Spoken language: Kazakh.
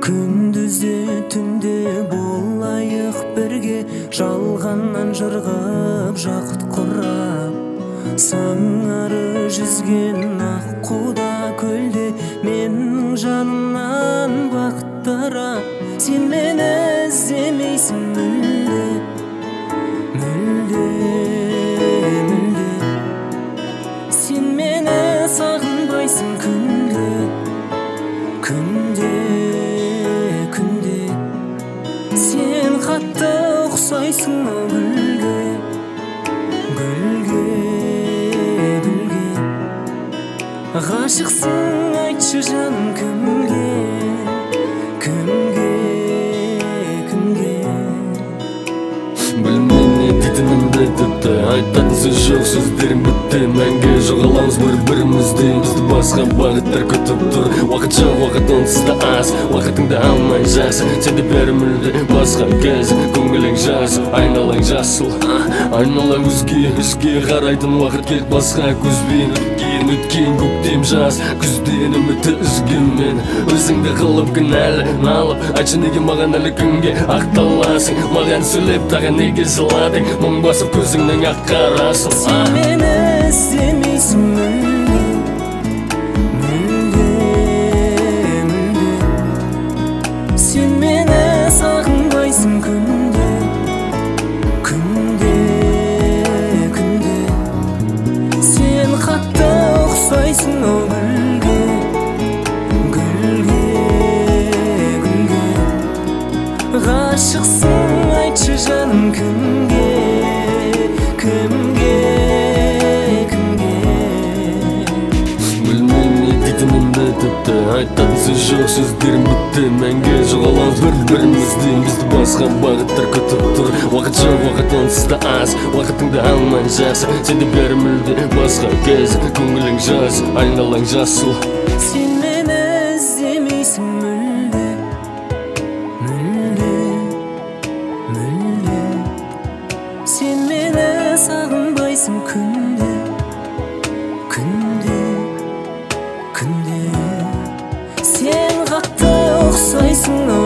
Күндүзде түнде болайық бірге, жалғаннан жырғап жақұт құрап. Сыңары жүзген аққуда көлде, менің жанымнан бақыттара. Сен мені іздемейсің мүлде, мүлде, мүлде. Сен мені сағынбайсың күнде, күнде, күнде. Сен қатты ұқсайсың гүлге, гүлге, гүлге. Ғашықсың, айтшы жаным кімге, кімге, кімге. Білмеймін не дейтінімді тіпті, айтатын сөз жоқ, сөздерім бітті. Мәңгі жоғаламыз бір-бірімізде, бізді басқа бағыттар күтіп тұр. Уақыт жоқ, уақыт онсыз да аз, уақытыңды алмай жас. Сенде бәрі мүлде басқа кез, көңілің жас, айналаң жасыл. Айналаң өзге қарайтын уақыт келді басқа көзбен. Өткен көктем жаз, күзден үмітті үзгенмен. Өзіңді қылып кінәлі налып, айтшы неге маған әлі күнге ақталасың. Маған сөйлеп тағы неге жыладың, мұң басып көзіңнің ақ қарасың. Сен мені іздемейсің мүлде, мүлде, мүлде. Сен мені сағынбайсың күнде, күнде, күнде. Сен қатты ұқсайсың гүлге, гүлге, гүлге. Ғашықсың, айтшы жаным кімге, кімге, кімге. Білмеймін не дейтінімді тіпті, айтатын сөз жоқ, сөздерім бітті. Мәңгі жоғаламыз бір-бірімізде, бізді басқа бағыттар күтіп тұр. Уақыт жоқ, уақыт онсыз да аз, уақытыңды алмай жас. Сенде бәрі мүлде басқа кез, көңілің жас, айналаң жасыл. Сен мені іздемейсің мүлде, мүлде, мүлде. Сен мені сағынбайсың күнде, күнде, күнде. Сен қатты ұқсайсың